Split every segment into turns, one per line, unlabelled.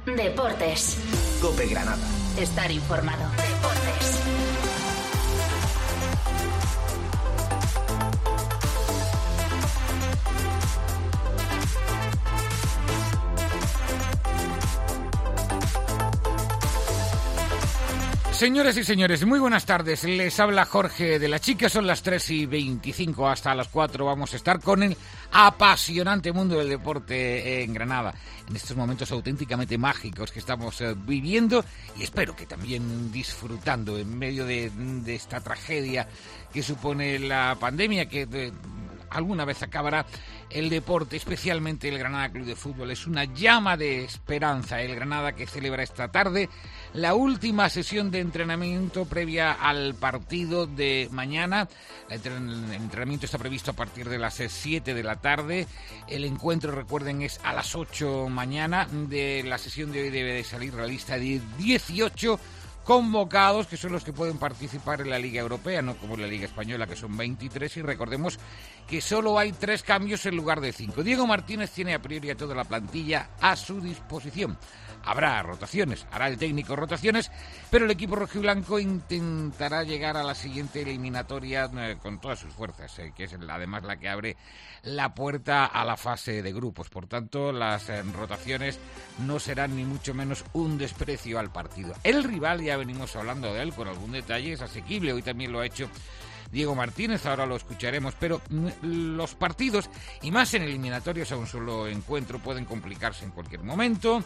Deportes.
COPE Granada.
Estar informado. Deportes.
Señoras y señores, muy buenas tardes. Les habla Jorge de la Chica. Son las 3:25, hasta las 4 vamos a estar con el apasionante mundo del deporte en Granada, en estos momentos auténticamente mágicos que estamos viviendo, y espero que también disfrutando en medio de esta tragedia que supone la pandemia, que alguna vez acabará. El deporte, especialmente el Granada Club de Fútbol, es una llama de esperanza. El Granada, que celebra esta tarde la última sesión de entrenamiento previa al partido de mañana. El entrenamiento está previsto a partir de las 7 de la tarde. El encuentro, recuerden, es a las 8 mañana. De la sesión de hoy debe de salir la lista de 18 convocados, que son los que pueden participar en la Liga Europea, no como en la Liga Española, que son 23, y recordemos que solo hay 3 cambios en lugar de 5. Diego Martínez tiene a priori a toda la plantilla a su disposición. Habrá rotaciones, hará el técnico rotaciones, pero el equipo rojiblanco intentará llegar a la siguiente eliminatoria con todas sus fuerzas, que es además la que abre la puerta a la fase de grupos. Por tanto, las rotaciones no serán ni mucho menos un desprecio al partido. El rival, ya venimos hablando de él con algún detalle, es asequible. Hoy también lo ha hecho Diego Martínez, ahora lo escucharemos, pero los partidos, y más en eliminatorios a un solo encuentro, pueden complicarse en cualquier momento,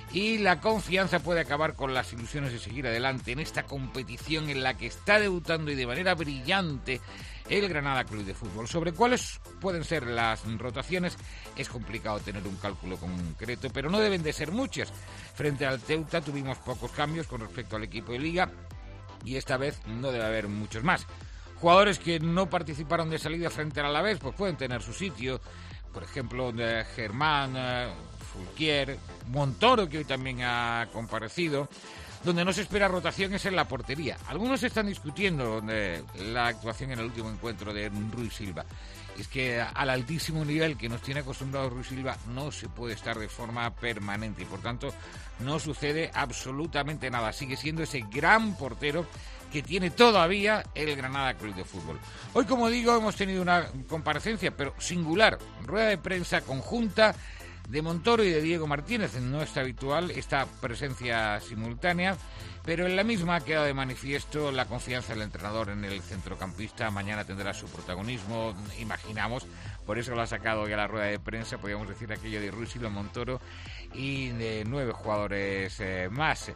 y la confianza puede acabar con las ilusiones de seguir adelante en esta competición en la que está debutando y de manera brillante el Granada Club de Fútbol. Sobre cuáles pueden ser las rotaciones es complicado tener un cálculo concreto, pero no deben de ser muchas. Frente al Ceuta tuvimos pocos cambios con respecto al equipo de Liga, y esta vez no debe haber muchos más. Jugadores que no participaron de salida frente al Alavés pues pueden tener su sitio. Por ejemplo, Germán, Fulquier, Montoro, que hoy también ha comparecido. Donde no se espera rotación es en la portería. Algunos están discutiendo la actuación en el último encuentro de Rui Silva. Es que al altísimo nivel que nos tiene acostumbrado Rui Silva no se puede estar de forma permanente, y por tanto no sucede absolutamente nada. Sigue siendo ese gran portero que tiene todavía el Granada Club de Fútbol. Hoy, como digo, hemos tenido una comparecencia, pero singular, rueda de prensa conjunta de Montoro y de Diego Martínez. No es habitual esta presencia simultánea, pero en la misma ha quedado de manifiesto la confianza del entrenador en el centrocampista. Mañana tendrá su protagonismo, imaginamos, por eso lo ha sacado hoy a la rueda de prensa, podríamos decir aquello de Rui Silva, Montoro y de 9 jugadores más.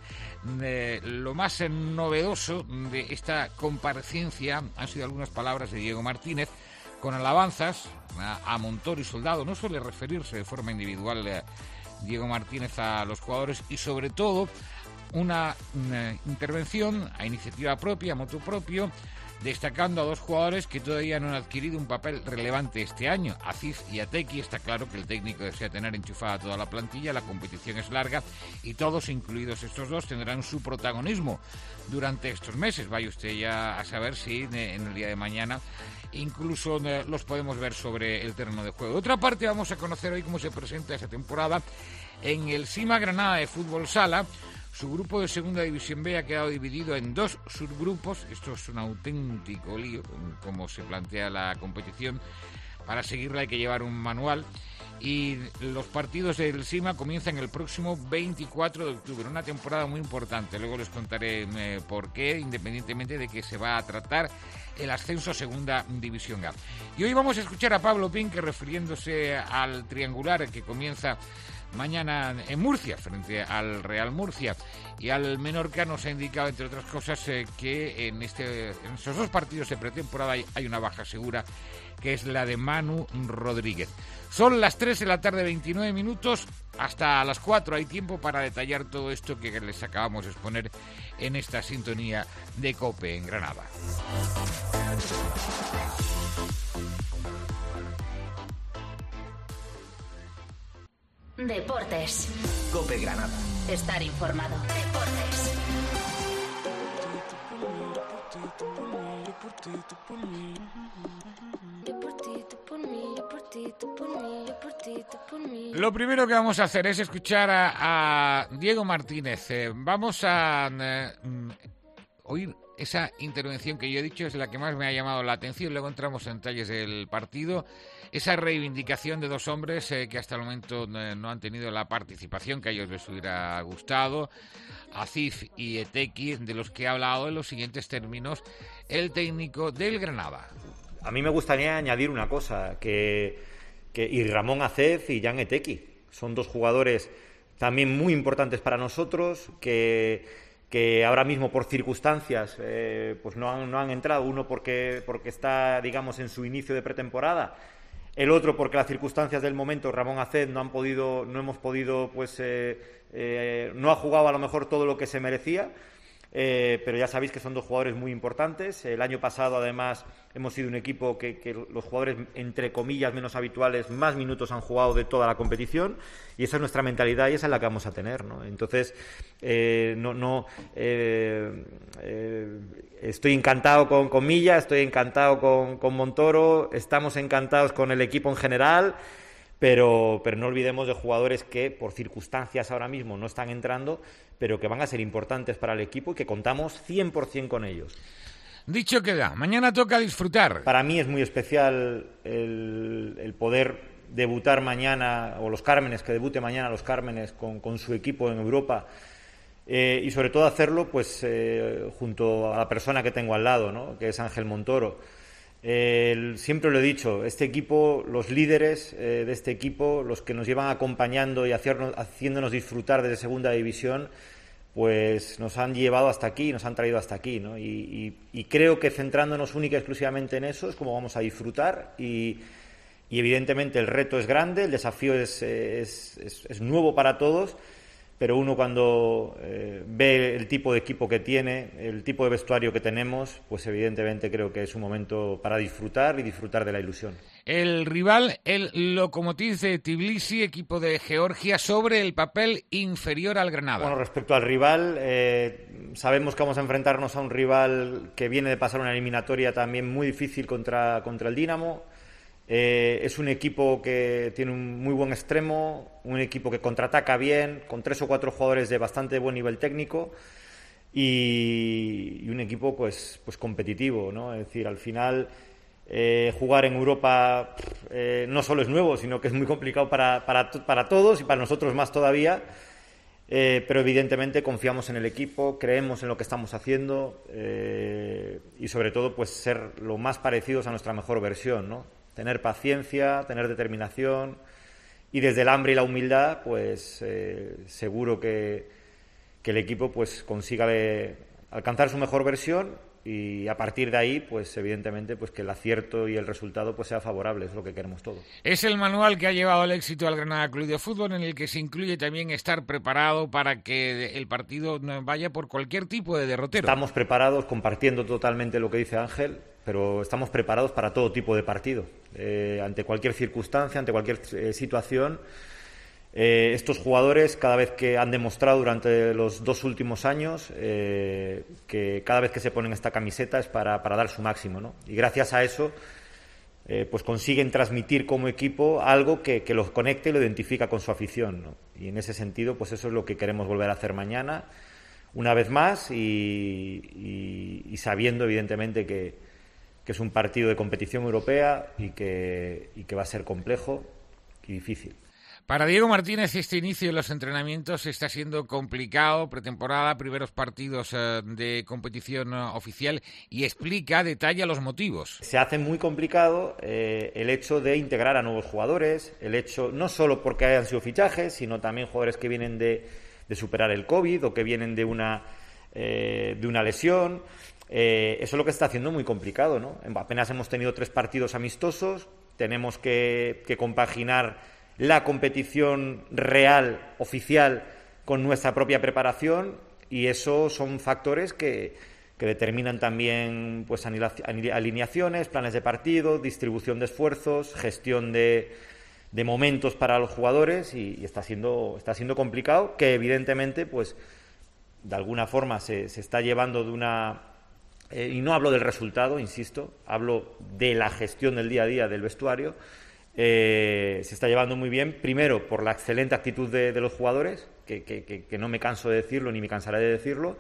Lo más novedoso de esta comparecencia han sido algunas palabras de Diego Martínez, con alabanzas a Montoro y Soldado. No suele referirse de forma individual Diego Martínez a los jugadores, y sobre todo una intervención a iniciativa propia, a motu propio, destacando a 2 jugadores que todavía no han adquirido un papel relevante este año, Aziz y Atequi. Está claro que el técnico desea tener enchufada toda la plantilla, la competición es larga y todos, incluidos estos 2, tendrán su protagonismo durante estos meses. Vaya usted ya a saber si en el día de mañana incluso los podemos ver sobre el terreno de juego. De otra parte, vamos a conocer hoy cómo se presenta esta temporada en el SIMA Granada de Fútbol Sala. Su grupo de Segunda División B ha quedado dividido en 2 subgrupos. Esto es un auténtico lío, como se plantea la competición. Para seguirla hay que llevar un manual. Y los partidos del SIMA comienzan el próximo 24 de octubre. Una temporada muy importante. Luego les contaré por qué, independientemente de que se va a tratar el ascenso a Segunda División A. Y hoy vamos a escuchar a Pablo Pinque refiriéndose al triangular que comienza mañana en Murcia, frente al Real Murcia, y al Menorca. Nos ha indicado, entre otras cosas, que en esos 2 partidos de pretemporada hay una baja segura, que es la de Manu Rodríguez. Son las 3 de la tarde, 29 minutos, hasta las 4 hay tiempo para detallar todo esto que les acabamos de exponer en esta sintonía de COPE en Granada.
Deportes.
COPE Granada.
Estar informado. Deportes.
Lo primero que vamos a hacer es escuchar a Diego Martínez. Vamos a oír esa intervención que yo he dicho, es la que más me ha llamado la atención. Luego entramos en detalles del partido. Esa reivindicación de dos hombres que hasta el momento no han tenido la participación que a ellos les hubiera gustado. Acif y Etequi, de los que ha hablado en los siguientes términos el técnico del Granada.
A mí me gustaría añadir una cosa, que y Ramón Acef y Jan Etequi son dos jugadores también muy importantes para nosotros, que ahora mismo por circunstancias pues no han entrado, uno porque está, digamos, en su inicio de pretemporada, el otro porque las circunstancias del momento, Ramón Acef no hemos podido, pues no ha jugado a lo mejor todo lo que se merecía, pero ya sabéis que son dos jugadores muy importantes. El año pasado, además, hemos sido un equipo que los jugadores, entre comillas, menos habituales, más minutos han jugado de toda la competición, y esa es nuestra mentalidad y esa es la que vamos a tener, ¿no? Entonces, estoy encantado con Milla, estoy encantado con Montoro, estamos encantados con el equipo en general, pero no olvidemos de jugadores que por circunstancias ahora mismo no están entrando, pero que van a ser importantes para el equipo y que contamos 100% con ellos.
Dicho queda, mañana toca disfrutar.
Para mí es muy especial el poder debutar mañana, o los Cármenes, que debute mañana los Cármenes con su equipo en Europa, y sobre todo hacerlo pues junto a la persona que tengo al lado, ¿no?, que es Ángel Montoro. Siempre lo he dicho, este equipo, los líderes de este equipo, los que nos llevan acompañando y haciéndonos disfrutar desde segunda división, pues nos han llevado hasta aquí, nos han traído hasta aquí, ¿no? Y creo que centrándonos única y exclusivamente en eso es como vamos a disfrutar, y evidentemente el reto es grande, el desafío es nuevo para todos, pero uno cuando ve el tipo de equipo que tiene, el tipo de vestuario que tenemos, pues evidentemente creo que es un momento para disfrutar y disfrutar de la ilusión.
El rival, el Lokomotiv de Tbilisi, equipo de Georgia, sobre el papel inferior al Granada.
Bueno, respecto al rival, sabemos que vamos a enfrentarnos a un rival que viene de pasar una eliminatoria también muy difícil contra el Dinamo. Es un equipo que tiene un muy buen extremo, un equipo que contraataca bien, con 3 o 4 jugadores de bastante buen nivel técnico, y un equipo pues competitivo, ¿no? Es decir, al final jugar en Europa no solo es nuevo, sino que es muy complicado para todos y para nosotros más todavía, pero evidentemente confiamos en el equipo, creemos en lo que estamos haciendo, y sobre todo pues ser lo más parecidos a nuestra mejor versión, ¿no? Tener paciencia, tener determinación, y desde el hambre y la humildad pues seguro que el equipo pues consiga alcanzar su mejor versión, y a partir de ahí pues evidentemente pues que el acierto y el resultado pues sea favorable, es lo que queremos todos.
Es el manual que ha llevado el éxito al Granada Club de Fútbol, en el que se incluye también estar preparado para que el partido no vaya por cualquier tipo de derrotero.
Estamos preparados, compartiendo totalmente lo que dice Ángel, pero estamos preparados para todo tipo de partido, ante cualquier circunstancia, ante cualquier situación. Estos jugadores cada vez que han demostrado durante los 2 últimos años que cada vez que se ponen esta camiseta es para dar su máximo, ¿no? Y gracias a eso pues consiguen transmitir como equipo algo que los conecte y lo identifica con su afición, ¿no? Y en ese sentido pues eso es lo que queremos volver a hacer mañana una vez más, y sabiendo evidentemente que es un partido de competición europea y que va a ser complejo y difícil.
Para Diego Martínez, este inicio de los entrenamientos está siendo complicado, pretemporada, primeros partidos de competición oficial, y detalla los motivos.
Se hace muy complicado el hecho de integrar a nuevos jugadores, el hecho no solo porque hayan sido fichajes, sino también jugadores que vienen de superar el COVID o que vienen de una lesión. Eso es lo que está haciendo muy complicado, ¿no? Apenas hemos tenido 3 partidos amistosos, tenemos que compaginar la competición real, oficial, con nuestra propia preparación, y eso son factores que determinan también pues alineaciones, planes de partido, distribución de esfuerzos, gestión de momentos para los jugadores, y está siendo complicado, que evidentemente pues de alguna forma se está llevando de una y no hablo del resultado, insisto, hablo de la gestión del día a día del vestuario, se está llevando muy bien, primero por la excelente actitud de los jugadores, que no me canso de decirlo ni me cansaré de decirlo,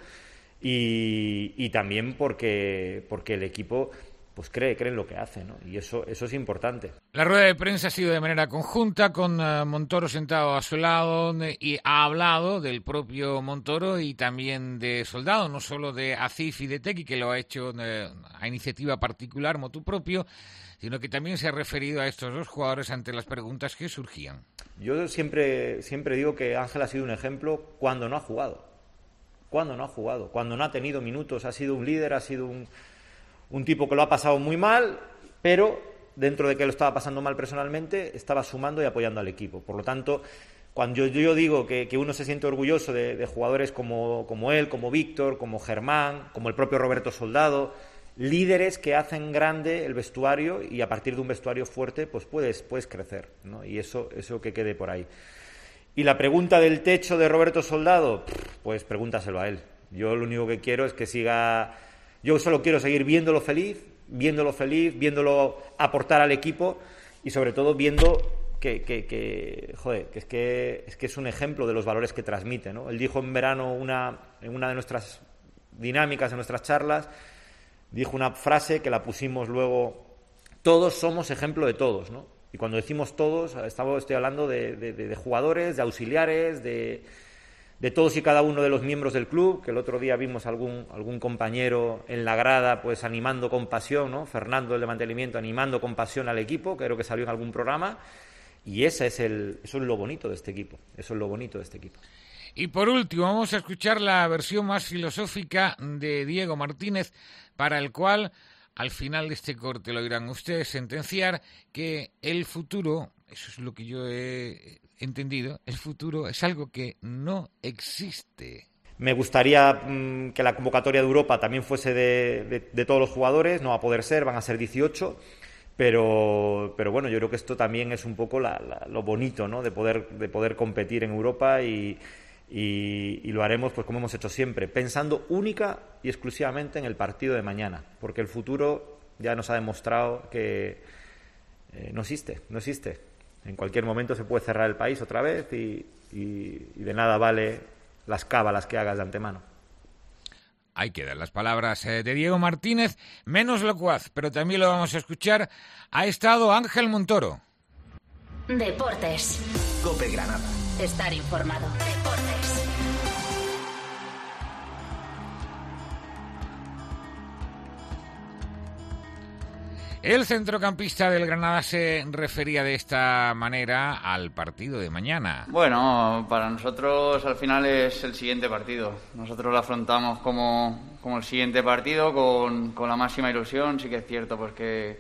y también porque el equipo pues cree en lo que hace, ¿no? Y eso es importante.
La rueda de prensa ha sido de manera conjunta, con Montoro sentado a su lado, y ha hablado del propio Montoro y también de Soldado, no solo de Acif y de Tequi, que lo ha hecho a iniciativa particular, motu propio, sino que también se ha referido a estos dos jugadores ante las preguntas que surgían.
Yo siempre digo que Ángel ha sido un ejemplo cuando no ha jugado, cuando no ha tenido minutos, ha sido un líder, ha sido un tipo que lo ha pasado muy mal, pero dentro de que lo estaba pasando mal personalmente, estaba sumando y apoyando al equipo. Por lo tanto, cuando yo digo que uno se siente orgulloso de jugadores como él, como Víctor, como Germán, como el propio Roberto Soldado, líderes que hacen grande el vestuario, y a partir de un vestuario fuerte pues puedes crecer, ¿no? Y eso que quede por ahí. Y la pregunta del techo de Roberto Soldado, pues pregúntaselo a él. Yo lo único que quiero es que siga... Yo solo quiero seguir viéndolo feliz, viéndolo aportar al equipo, y sobre todo viendo que es un ejemplo de los valores que transmite, ¿no? Él dijo en verano en una de nuestras dinámicas, en nuestras charlas, dijo una frase que la pusimos luego: todos somos ejemplo de todos, ¿no? Y cuando decimos todos, estoy hablando de jugadores, de auxiliares, de todos y cada uno de los miembros del club, que el otro día vimos algún compañero en la grada pues animando con pasión, ¿no? Fernando, el de mantenimiento, animando con pasión al equipo, creo que salió en algún programa, y eso es lo bonito de este equipo, Y
por último, vamos a escuchar la versión más filosófica de Diego Martínez, para el cual, al final de este corte, lo irán ustedes sentenciar, que el futuro, eso es lo que yo he entendido, el futuro es algo que no existe.
Me gustaría que la convocatoria de Europa también fuese de todos los jugadores, no va a poder ser, van a ser 18, pero bueno, yo creo que esto también es un poco lo bonito, ¿no? de poder competir en Europa, y lo haremos pues como hemos hecho siempre, pensando única y exclusivamente en el partido de mañana, porque el futuro ya nos ha demostrado que no existe. En cualquier momento se puede cerrar el país otra vez, y de nada vale las cábalas que hagas de antemano.
Ahí quedan las palabras de Diego Martínez, menos locuaz, pero también lo vamos a escuchar. Ha estado Ángel Montoro.
Deportes.
COPE Granada.
Estar informado. Deportes.
El centrocampista del Granada se refería de esta manera al partido de mañana.
Bueno, para nosotros al final es el siguiente partido. Nosotros lo afrontamos como el siguiente partido con la máxima ilusión. Sí que es cierto pues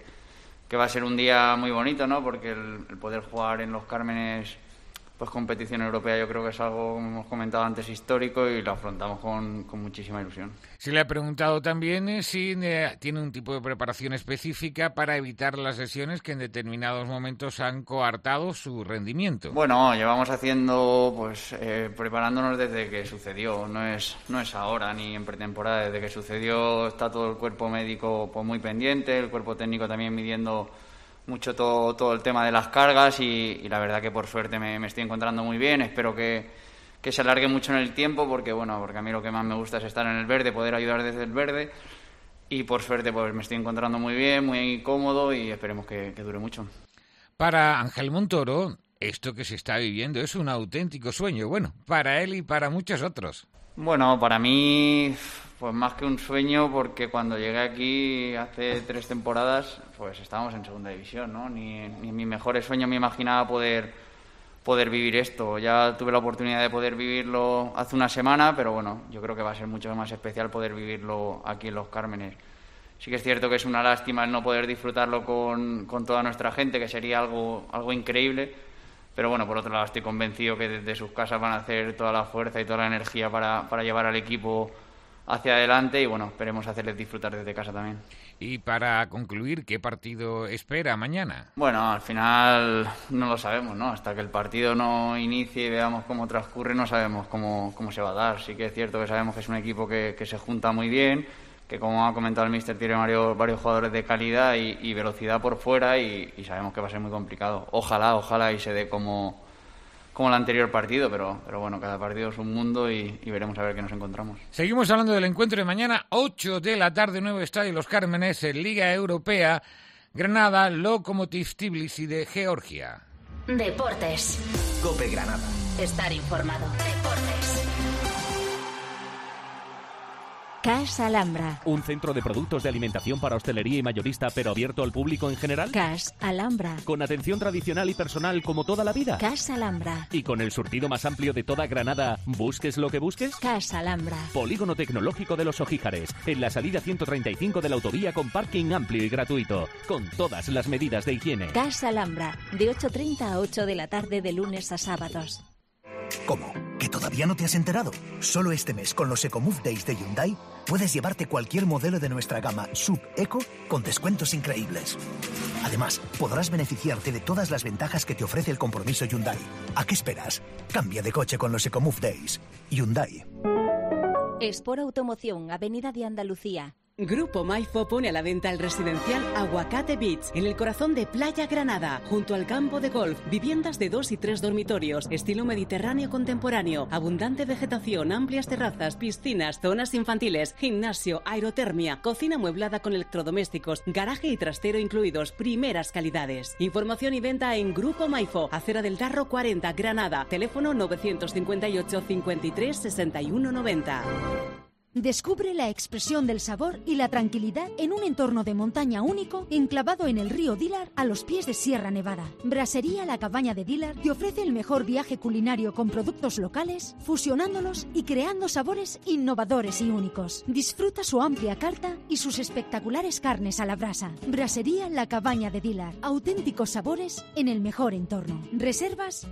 que va a ser un día muy bonito, ¿no? Porque el poder jugar en Los Cármenes, pues competición europea, yo creo que es algo, como hemos comentado antes, histórico, y lo afrontamos con muchísima ilusión.
Se le ha preguntado también si tiene un tipo de preparación específica para evitar las lesiones que en determinados momentos han coartado su rendimiento.
Bueno, llevamos haciendo, preparándonos desde que sucedió, no es ahora ni en pretemporada, desde que sucedió está todo el cuerpo médico pues muy pendiente, el cuerpo técnico también midiendo mucho todo el tema de las cargas, y la verdad que por suerte me estoy encontrando muy bien. Espero que se alargue mucho en el tiempo, porque a mí lo que más me gusta es estar en el verde, poder ayudar desde el verde, y por suerte pues me estoy encontrando muy bien, muy cómodo, y esperemos que dure mucho.
Para Ángel Montoro, esto que se está viviendo es un auténtico sueño, bueno, para él y para muchos otros.
Bueno, para mí, pues más que un sueño, porque cuando llegué aquí hace 3 temporadas, pues estábamos en segunda división, ¿no? Ni en mis mejores sueños me imaginaba poder vivir esto. Ya tuve la oportunidad de poder vivirlo hace una semana, pero bueno, yo creo que va a ser mucho más especial poder vivirlo aquí en Los Cármenes. Sí que es cierto que es una lástima el no poder disfrutarlo con toda nuestra gente, que sería algo increíble. Pero bueno, por otro lado estoy convencido que desde sus casas van a hacer toda la fuerza y toda la energía para llevar al equipo hacia adelante, y bueno, esperemos hacerles disfrutar desde casa también.
Y para concluir, ¿qué partido espera mañana?
Bueno, al final no lo sabemos, ¿no? Hasta que el partido no inicie y veamos cómo transcurre, no sabemos cómo se va a dar. Sí que es cierto que sabemos que es un equipo que se junta muy bien, que como ha comentado el míster, tiene varios jugadores de calidad y velocidad por fuera y sabemos que va a ser muy complicado. Ojalá y se dé como el anterior partido, pero bueno, cada partido es un mundo y veremos a ver qué nos encontramos.
Seguimos hablando del encuentro de mañana, 8 de la tarde, nuevo estadio Los Cármenes, en Liga Europea, Granada, Lokomotiv Tbilisi de Georgia.
Deportes.
COPE Granada.
Estar informado. Deportes.
Casa Alhambra.
¿Un centro de productos de alimentación para hostelería y mayorista, pero abierto al público en general?
Casa Alhambra.
¿Con atención tradicional y personal como toda la vida?
Casa Alhambra.
¿Y con el surtido más amplio de toda Granada, busques lo que busques?
Casa Alhambra.
Polígono Tecnológico de Los Ojíjares, en la salida 135 de la autovía, con parking amplio y gratuito, con todas las medidas de higiene.
Casa Alhambra, de 8:30 a 8 de la tarde de lunes a sábados.
¿Cómo? ¿Que todavía no te has enterado? Solo este mes, con los EcoMove Days de Hyundai, puedes llevarte cualquier modelo de nuestra gama Sub-Eco con descuentos increíbles. Además, podrás beneficiarte de todas las ventajas que te ofrece el compromiso Hyundai. ¿A qué esperas? Cambia de coche con los EcoMove Days. Hyundai.
Espor Automoción, Avenida de Andalucía.
Grupo Maifo pone a la venta el residencial Aguacate Beach, en el corazón de Playa Granada, junto al campo de golf. Viviendas de 2 y 3 dormitorios, estilo mediterráneo contemporáneo, abundante vegetación, amplias terrazas, piscinas, zonas infantiles, gimnasio, aerotermia, cocina amueblada con electrodomésticos, garaje y trastero incluidos, primeras calidades. Información y venta en Grupo Maifo, Acera del Darro 40, Granada, teléfono 958 53 61 90.
Descubre la expresión del sabor y la tranquilidad en un entorno de montaña único enclavado en el río Dilar a los pies de Sierra Nevada. Brasería La Cabaña de Dilar te ofrece el mejor viaje culinario con productos locales, fusionándolos y creando sabores innovadores y únicos. Disfruta su amplia carta y sus espectaculares carnes a la brasa. Brasería La Cabaña de Dilar. Auténticos sabores en el mejor entorno. Reservas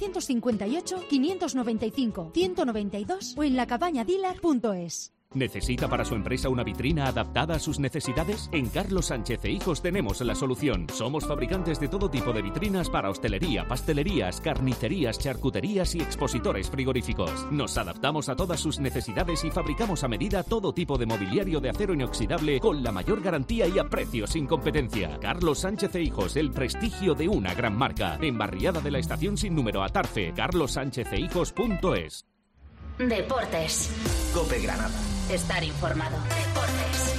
958 595 192 o en lacabañadilar.es.
¿Necesita para su empresa una vitrina adaptada a sus necesidades? En Carlos Sánchez e Hijos tenemos la solución. Somos fabricantes de todo tipo de vitrinas para hostelería, pastelerías, carnicerías, charcuterías y expositores frigoríficos. Nos adaptamos a todas sus necesidades y fabricamos a medida todo tipo de mobiliario de acero inoxidable con la mayor garantía y a precios sin competencia. Carlos Sánchez e Hijos, el prestigio de una gran marca. En Barriada de la Estación sin número, Atarfe. carlossanchezehijos.es.
Deportes.
COPE Granada.
Estar informado. Deportes.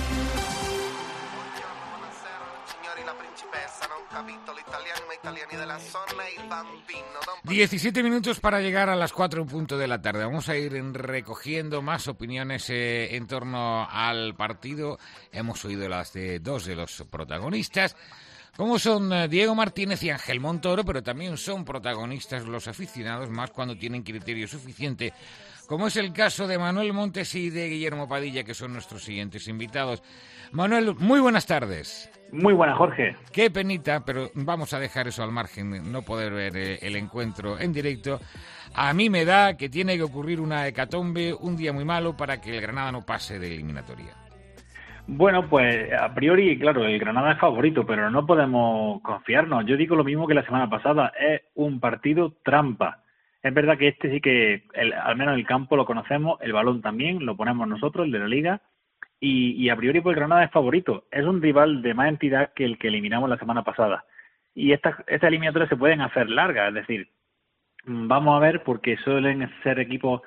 17 minutos para llegar a las 4 en punto de la tarde. Vamos a ir recogiendo más opiniones en torno al partido. Hemos oído las de dos de los protagonistas, como son Diego Martínez y Ángel Montoro, pero también son protagonistas los aficionados, más cuando tienen criterio suficiente, como es el caso de Manuel Montes y de Guillermo Padilla, que son nuestros siguientes invitados. Manuel, muy buenas tardes.
Muy buenas, Jorge.
Qué penita, pero vamos a dejar eso al margen, no poder ver el encuentro en directo. A mí me da que tiene que ocurrir una hecatombe, un día muy malo, para que el Granada no pase de eliminatoria.
Bueno, pues a priori, claro, el Granada es favorito, pero no podemos confiarnos. Yo digo lo mismo que la semana pasada, es un partido trampa. Es verdad que este sí que, al menos el campo lo conocemos, el balón también, lo ponemos nosotros, el de la Liga, y a priori pues el Granada es favorito. Es un rival de más entidad que el que eliminamos la semana pasada. Y estas eliminatorias se pueden hacer largas, es decir, vamos a ver, porque suelen ser equipos,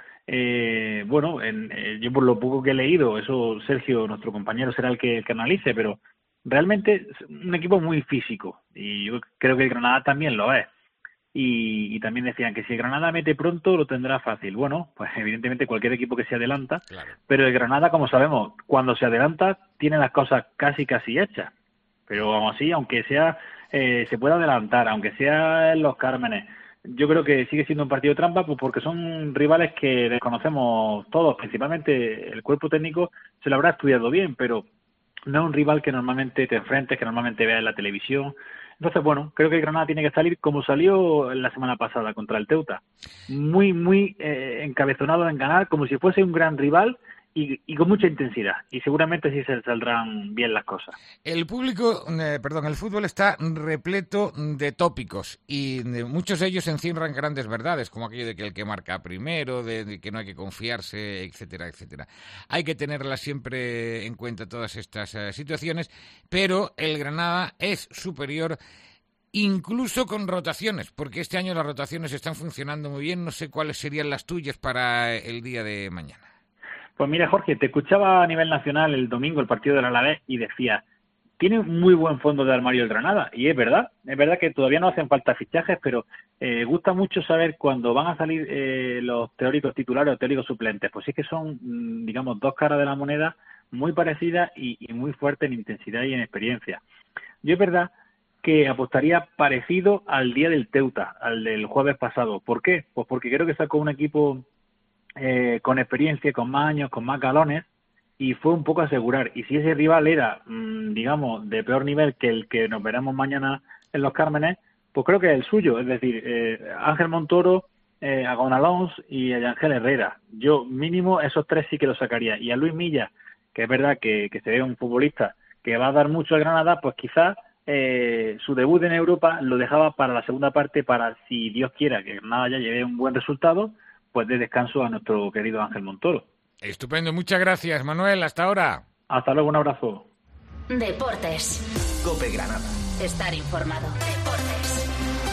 yo por lo poco que he leído, eso Sergio, nuestro compañero, será el que analice, pero realmente es un equipo muy físico, y yo creo que el Granada también lo es. Y también decían que si el Granada mete pronto lo tendrá fácil. Bueno, pues evidentemente cualquier equipo que se adelanta, claro. Pero el Granada, como sabemos, cuando se adelanta tiene las cosas casi hechas. Pero aún así, aunque sea se puede adelantar, aunque sea en los Cármenes, yo creo que sigue siendo un partido trampa, pues porque son rivales que desconocemos todos, principalmente el cuerpo técnico se lo habrá estudiado bien, pero no es un rival que normalmente te enfrentes, que normalmente veas en la televisión. Entonces, bueno, creo que el Granada tiene que salir como salió la semana pasada contra el Teuta. Muy encabezonado en ganar, como si fuese un gran rival y con mucha intensidad. Y seguramente sí se saldrán bien las cosas.
El fútbol está repleto de tópicos y muchos de ellos encierran grandes verdades, como aquello de que el que marca primero, de que no hay que confiarse, etcétera, etcétera. Hay que tenerlas siempre en cuenta todas estas situaciones, pero el Granada es superior incluso con rotaciones, porque este año las rotaciones están funcionando muy bien. No sé cuáles serían las tuyas para el día de mañana.
Pues mira, Jorge, te escuchaba a nivel nacional el domingo el partido del Alavés y decía, tiene muy buen fondo de armario el Granada, y es verdad que todavía no hacen falta fichajes, pero gusta mucho saber cuándo van a salir los teóricos titulares o teóricos suplentes, pues sí que son, digamos, dos caras de la moneda muy parecidas y muy fuertes en intensidad y en experiencia. Yo es verdad que apostaría parecido al día del Teuta, al del jueves pasado. ¿Por qué? Pues porque creo que sacó un equipo con experiencia, con más años, con más galones, y fue un poco asegurar. Y si ese rival era, digamos, de peor nivel que el que nos veremos mañana en Los Cármenes, pues creo que es el suyo. Es decir, Ángel Montoro, Agón Alonso y Ángel Herrera. Yo mínimo esos tres sí que los sacaría. Y a Luis Milla, que es verdad que se ve un futbolista que va a dar mucho al Granada, pues quizás su debut en Europa lo dejaba para la segunda parte, para, si Dios quiera, que Granada ya lleve un buen resultado, pues de descanso a nuestro querido Ángel Montoro.
Estupendo, muchas gracias, Manuel, hasta ahora.
Hasta luego, un abrazo.
Deportes.
COPE Granada.
Estar informado. Deportes.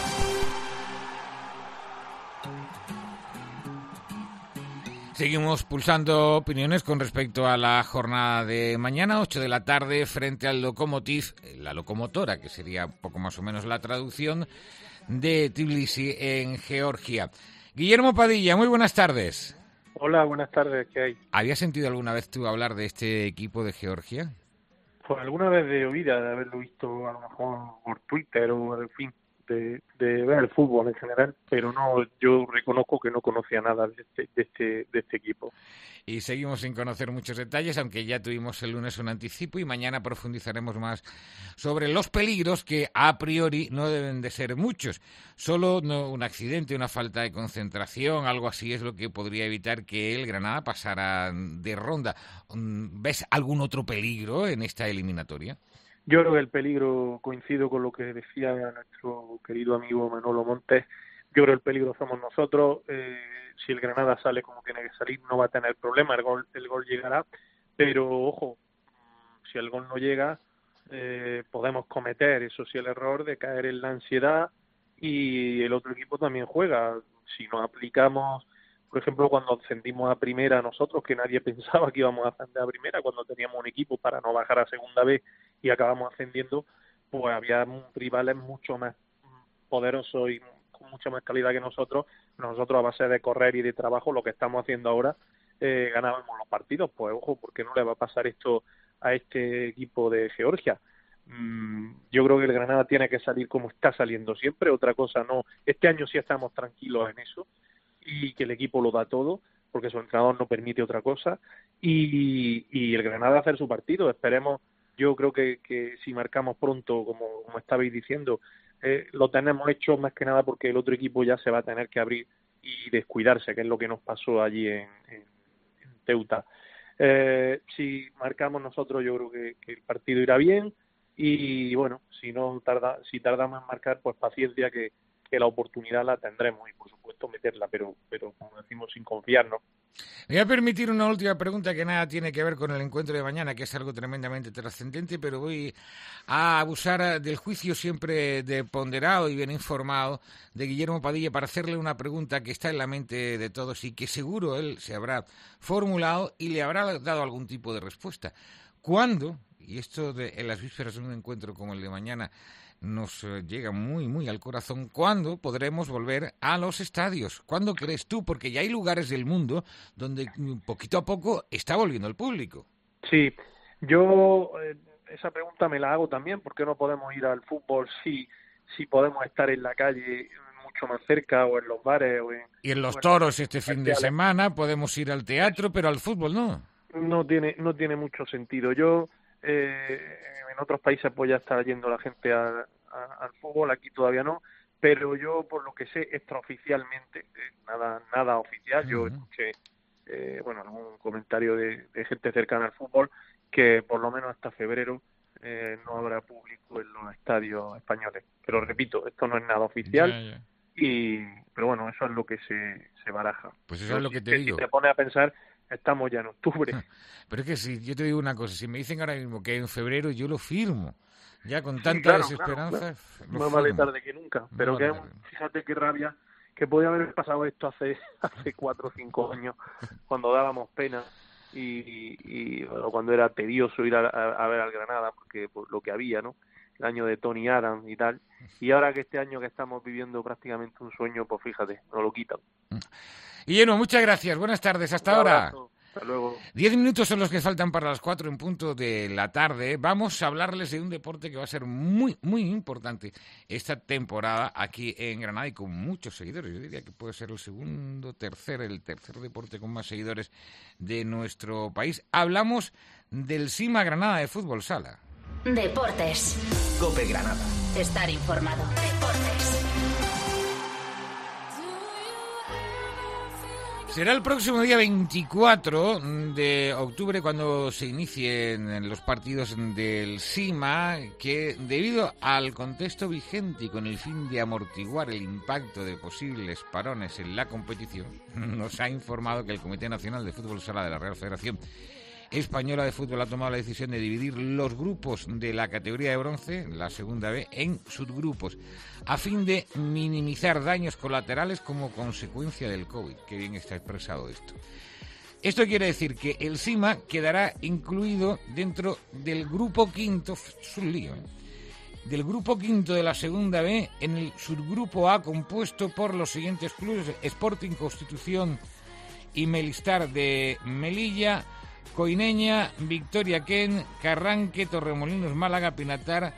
Seguimos pulsando opiniones con respecto a la jornada de mañana, 8 de la tarde, frente al Lokomotiv, la locomotora, que sería un poco más o menos la traducción, de Tbilisi, en Georgia. Guillermo Padilla, muy buenas tardes.
Hola, buenas tardes, ¿qué hay?
¿Habías sentido alguna vez tú hablar de este equipo de Georgia?
Pues alguna vez de oída, de haberlo visto a lo mejor por Twitter o, en fin, de ver el fútbol en general, pero no, yo reconozco que no conocía nada de este equipo.
Y seguimos sin conocer muchos detalles, aunque ya tuvimos el lunes un anticipo y mañana profundizaremos más sobre los peligros, que a priori no deben de ser muchos. Solo un accidente, una falta de concentración, algo así es lo que podría evitar que el Granada pasara de ronda. ¿Ves algún otro peligro en esta eliminatoria?
Yo creo que el peligro, coincido con lo que decía nuestro querido amigo Manolo Montes, yo creo que el peligro somos nosotros. Si el Granada sale como tiene que salir, no va a tener problema, el gol llegará, pero ojo, si el gol no llega, podemos cometer, eso sí, el error de caer en la ansiedad, y el otro equipo también juega. Si nos aplicamos, por ejemplo, cuando ascendimos a primera nosotros, que nadie pensaba que íbamos a ascender a primera, cuando teníamos un equipo para no bajar a segunda vez y acabamos ascendiendo, pues había rivales mucho más poderosos y con mucha más calidad que nosotros a base de correr y de trabajo, lo que estamos haciendo ahora, ganábamos los partidos. Pues ojo, porque no le va a pasar esto a este equipo de Georgia. Yo creo que el Granada tiene que salir como está saliendo siempre, otra cosa no. Este año sí estamos tranquilos en eso, y que el equipo lo da todo, porque su entrenador no permite otra cosa, y el Granada hacer su partido. Esperemos, yo creo que si marcamos pronto, como estabais diciendo, lo tenemos hecho más que nada porque el otro equipo ya se va a tener que abrir y descuidarse, que es lo que nos pasó allí en Teuta. Si marcamos nosotros, yo creo que el partido irá bien, y bueno, si tardamos en marcar, pues paciencia, que la oportunidad la tendremos, y por supuesto meterla, pero como decimos, sin confiarnos.
Me voy a permitir una última pregunta que nada tiene que ver con el encuentro de mañana, que es algo tremendamente trascendente, pero voy a abusar del juicio siempre de ponderado y bien informado de Guillermo Padilla para hacerle una pregunta que está en la mente de todos y que seguro él se habrá formulado y le habrá dado algún tipo de respuesta. ¿Cuándo, y esto en las vísperas de un encuentro como el de mañana nos llega muy, muy al corazón, ¿cuándo podremos volver a los estadios? ¿Cuándo crees tú? Porque ya hay lugares del mundo donde poquito a poco está volviendo el público.
Sí, yo esa pregunta me la hago también. ¿Por qué no podemos ir al fútbol si podemos estar en la calle mucho más cerca, o en los bares?
Y en los toros este fin de semana podemos ir al teatro, pero al fútbol no.
No tiene mucho sentido. Yo... en otros países pues ya está yendo la gente al fútbol, aquí todavía no, pero yo, por lo que sé, extraoficialmente, nada oficial. Yo escuché algún comentarios de gente cercana al fútbol, que por lo menos hasta febrero no habrá público en los estadios españoles. Pero repito, esto no es nada oficial, pero bueno, eso es lo que se baraja.
Pues eso es lo que te digo.
Si te pones a pensar, estamos ya en octubre.
Pero es que si yo te digo una cosa, si me dicen ahora mismo que en febrero, yo lo firmo. Ya con tanta desesperanza.
Claro. Más vale tarde que nunca. Pero fíjate qué rabia, que podía haber pasado esto hace 4 o 5 años, cuando dábamos pena y bueno, cuando era tedioso ir a ver al Granada, porque por lo que había, ¿no? El año de Tony Adams y tal. Y ahora que este año que estamos viviendo prácticamente un sueño, pues fíjate, nos lo quitan.
Guillermo, muchas gracias. Buenas tardes. Hasta ahora.
Hasta luego.
10 minutos son los que faltan para las 4 en punto de la tarde. Vamos a hablarles de un deporte que va a ser muy, muy importante esta temporada aquí en Granada y con muchos seguidores. Yo diría que puede ser el tercer deporte con más seguidores de nuestro país. Hablamos del SIMA Granada de Fútbol Sala.
Deportes.
COPE Granada.
Estar informado. Deportes.
Será el próximo día 24 de octubre cuando se inicien los partidos del SIMA, que debido al contexto vigente y con el fin de amortiguar el impacto de posibles parones en la competición, nos ha informado que el Comité Nacional de Fútbol Sala de la Real Federación Española de Fútbol ha tomado la decisión de dividir los grupos de la categoría de bronce, la segunda B, en subgrupos, a fin de minimizar daños colaterales como consecuencia del COVID. Qué bien está expresado esto. Esto quiere decir que el SIMA quedará incluido dentro del grupo quinto, es un lío, del grupo quinto de la segunda B, en el subgrupo A compuesto por los siguientes clubes: Sporting Constitución y Melistar de Melilla, Coineña, Victoria Ken, Carranque, Torremolinos Málaga, Pinatar,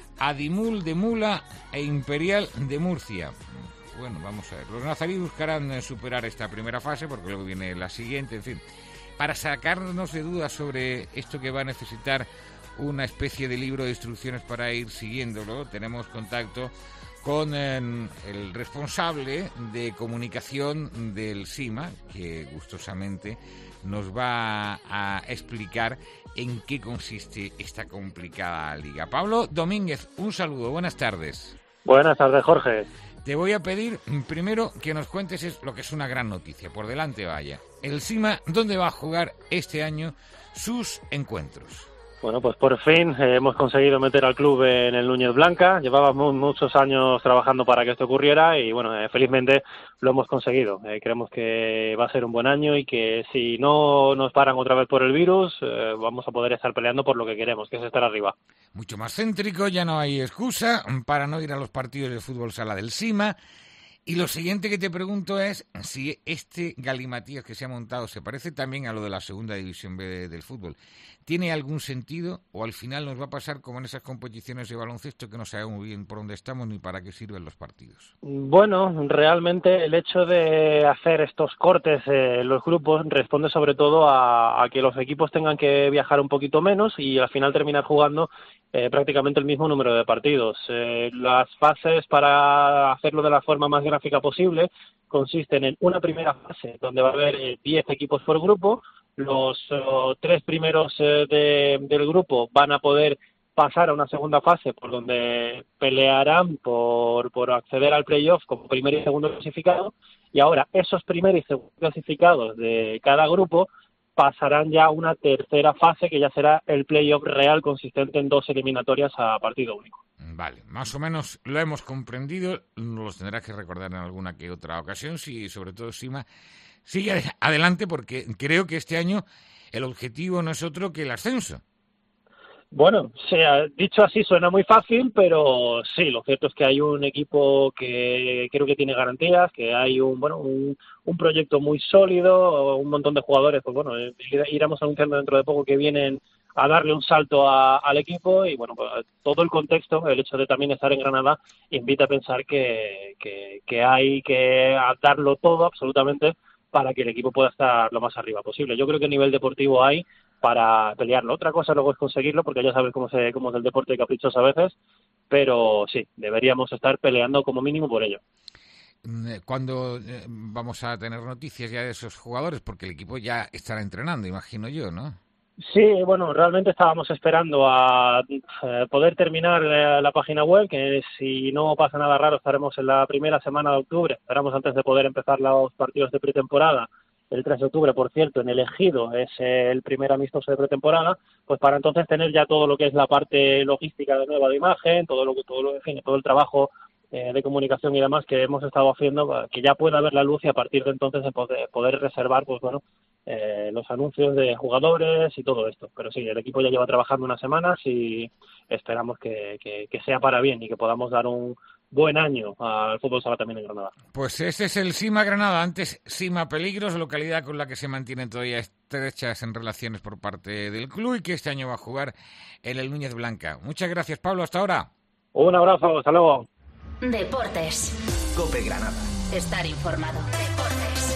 Adimul de Mula e Imperial de Murcia. Bueno, vamos a ver. Los nazaríes buscarán superar esta primera fase porque luego viene la siguiente, en fin. Para sacarnos de dudas sobre esto que va a necesitar una especie de libro de instrucciones para ir siguiéndolo, tenemos contacto con el responsable de comunicación del SIMA, que gustosamente nos va a explicar en qué consiste esta complicada liga. Pablo Domínguez, un saludo, buenas tardes.
Buenas tardes, Jorge.
Te voy a pedir primero que nos cuentes lo que es una gran noticia, por delante vaya. El SIMA, ¿dónde va a jugar este año sus encuentros?
Bueno, pues por fin hemos conseguido meter al club en el Núñez Blanca. Llevábamos muchos años trabajando para que esto ocurriera y, bueno, felizmente lo hemos conseguido. Creemos que va a ser un buen año y que si no nos paran otra vez por el virus, vamos a poder estar peleando por lo que queremos, que es estar arriba.
Mucho más céntrico, ya no hay excusa para no ir a los partidos de fútbol sala del SIMA. Y lo siguiente que te pregunto es si este galimatías que se ha montado se parece también a lo de la segunda división B del fútbol. ¿Tiene algún sentido o al final nos va a pasar como en esas competiciones de baloncesto que no sabemos muy bien por dónde estamos ni para qué sirven los partidos?
Bueno, realmente el hecho de hacer estos cortes en los grupos responde sobre todo a que los equipos tengan que viajar un poquito menos y al final terminar jugando prácticamente el mismo número de partidos. Las fases, para hacerlo de la forma más gráfica posible, consisten en una primera fase donde va a haber 10 equipos por grupo. Los 3 primeros del grupo van a poder pasar a una segunda fase por donde pelearán por acceder al playoff como primer y segundo clasificado, y ahora esos primer y segundo clasificados de cada grupo pasarán ya a una tercera fase que ya será el playoff real, consistente en 2 eliminatorias a partido único.
Vale, más o menos lo hemos comprendido, nos los tendrás que recordar en alguna que otra ocasión, si sobre todo SIMA sigue adelante, porque creo que este año el objetivo no es otro que el ascenso.
Bueno, dicho así suena muy fácil, pero sí, lo cierto es que hay un equipo que creo que tiene garantías, que hay un proyecto muy sólido, un montón de jugadores, pues bueno, iremos anunciando dentro de poco que vienen a darle un salto al equipo y bueno, pues todo el contexto, el hecho de también estar en Granada, invita a pensar que hay que darlo todo absolutamente para que el equipo pueda estar lo más arriba posible. Yo creo que a nivel deportivo hay para pelearlo. Otra cosa luego es conseguirlo, porque ya sabes cómo es el deporte caprichoso a veces, pero sí, deberíamos estar peleando como mínimo por ello.
¿Cuándo vamos a tener noticias ya de esos jugadores? Porque el equipo ya estará entrenando, imagino yo, ¿no?
Sí, bueno, realmente estábamos esperando a poder terminar la página web, que si no pasa nada raro estaremos en la primera semana de octubre. Esperamos antes de poder empezar los partidos de pretemporada. El 3 de octubre, por cierto, en el Ejido es el primer amistoso de pretemporada, pues para entonces tener ya todo lo que es la parte logística de nueva de imagen, todo el trabajo de comunicación y demás que hemos estado haciendo, que ya pueda ver la luz y a partir de entonces de poder reservar, pues bueno, los anuncios de jugadores y todo esto. Pero sí, el equipo ya lleva trabajando unas semanas y esperamos que sea para bien y que podamos dar un buen año al fútbol sala también en Granada.
Pues este es el SIMA Granada, antes SIMA Peligros, localidad con la que se mantienen todavía estrechas en relaciones por parte del club y que este año va a jugar en el Núñez Blanca. Muchas gracias, Pablo, hasta ahora.
Un abrazo, hasta luego.
Deportes.
COPE Granada.
Estar informado. Deportes.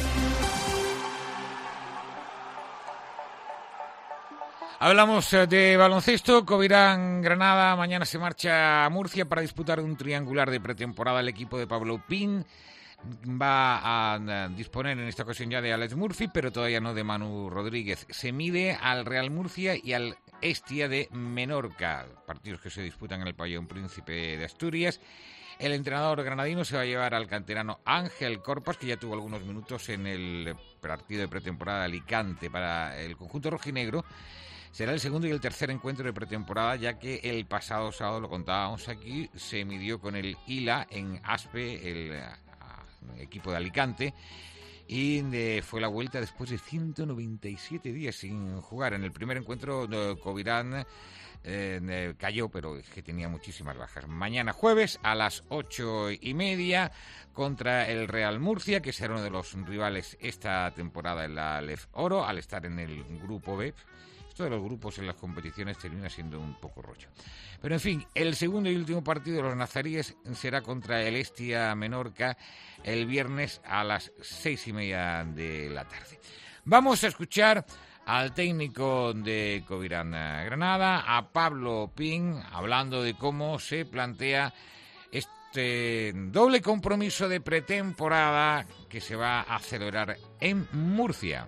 Hablamos de baloncesto. Covirán Granada mañana se marcha a Murcia para disputar un triangular de pretemporada. El equipo de Pablo Pin va a disponer en esta ocasión ya de Alex Murphy, pero todavía no de Manu Rodríguez. Se mide al Real Murcia y al Hestia de Menorca, partidos que se disputan en el Pabellón Príncipe de Asturias. El entrenador granadino se va a llevar al canterano Ángel Corpas, que ya tuvo algunos minutos en el partido de pretemporada de Alicante para el conjunto rojinegro. Será el segundo y el tercer encuentro de pretemporada, ya que el pasado sábado, lo contábamos aquí, se midió con el ILA en Aspe, el equipo de Alicante, y fue la vuelta después de 197 días sin jugar. En el primer encuentro, Covirán cayó, pero es que tenía muchísimas bajas. Mañana jueves a las 8:30 contra el Real Murcia, que será uno de los rivales esta temporada en la Lef Oro, al estar en el grupo B. Esto de los grupos en las competiciones termina siendo un poco rollo. Pero en fin, el segundo y último partido de los nazaríes será contra el Hestia Menorca el viernes a las 6:30 de la tarde. Vamos a escuchar al técnico de Covirán Granada, a Pablo Pin, hablando de cómo se plantea este doble compromiso de pretemporada que se va a celebrar en Murcia.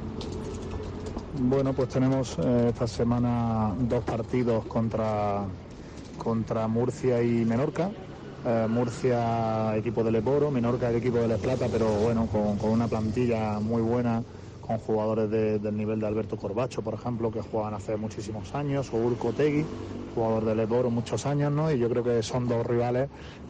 Bueno, pues tenemos esta semana 2 partidos contra Murcia y Menorca. Murcia, equipo del Leporo, Menorca, el equipo de Les Plata, pero bueno, con una plantilla muy buena, con jugadores del nivel de Alberto Corbacho, por ejemplo, que juegan hace muchísimos años, o Urco Tegui, jugador del Leporo muchos años, ¿no? Y yo creo que son 2 rivales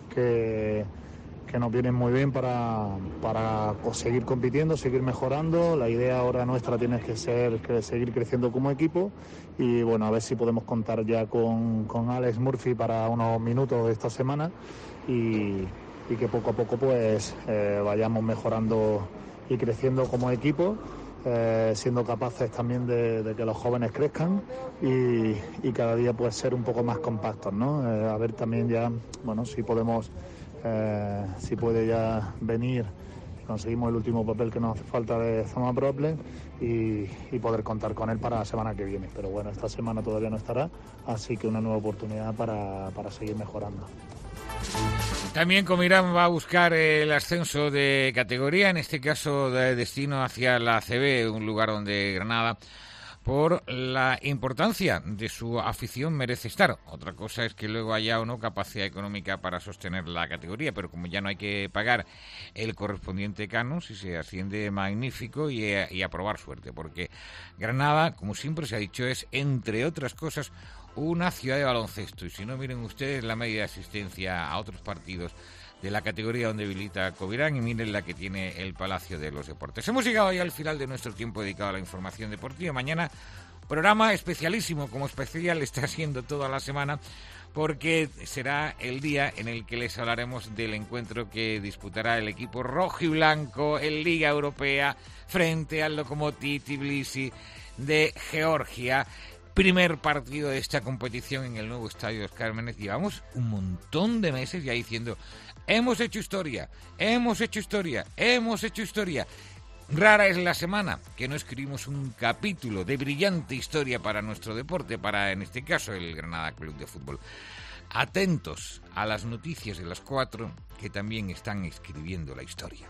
que nos vienen muy bien para seguir compitiendo, seguir mejorando. La idea ahora nuestra tiene que ser seguir creciendo como equipo y bueno, a ver si podemos contar ya con Alex Murphy para unos minutos esta semana y que poco a poco pues vayamos mejorando y creciendo como equipo, siendo capaces también de que los jóvenes crezcan y cada día pues ser un poco más compactos, ¿no? A ver también ya, bueno, si podemos si puede ya venir y conseguimos el último papel que nos hace falta de Zoma Problem y poder contar con él para la semana que viene. Pero bueno, esta semana todavía no estará, así que una nueva oportunidad para seguir mejorando.
También Covirán va a buscar el ascenso de categoría, en este caso de destino hacia la ACB, un lugar donde Granada, por la importancia de su afición, merece estar. Otra cosa es que luego haya o no capacidad económica para sostener la categoría, pero como ya no hay que pagar el correspondiente canon, si se asciende, magnífico, y a probar suerte, porque Granada, como siempre se ha dicho, es, entre otras cosas, una ciudad de baloncesto. Y si no, miren ustedes la media de asistencia a otros partidos de la categoría donde milita Covirán y miren la que tiene el Palacio de los Deportes. Hemos llegado ya al final de nuestro tiempo dedicado a la información deportiva. Mañana programa especialísimo, como especial está siendo toda la semana, porque será el día en el que les hablaremos del encuentro que disputará el equipo rojo y blanco en Liga Europea frente al Lokomotiv Tbilisi de Georgia. Primer partido de esta competición en el nuevo estadio de los Cármenes. Llevamos un montón de meses ya diciendo: hemos hecho historia, hemos hecho historia, hemos hecho historia. Rara es la semana que no escribimos un capítulo de brillante historia para nuestro deporte, para, en este caso, el Granada Club de Fútbol. Atentos a las noticias de las 4, que también están escribiendo la historia.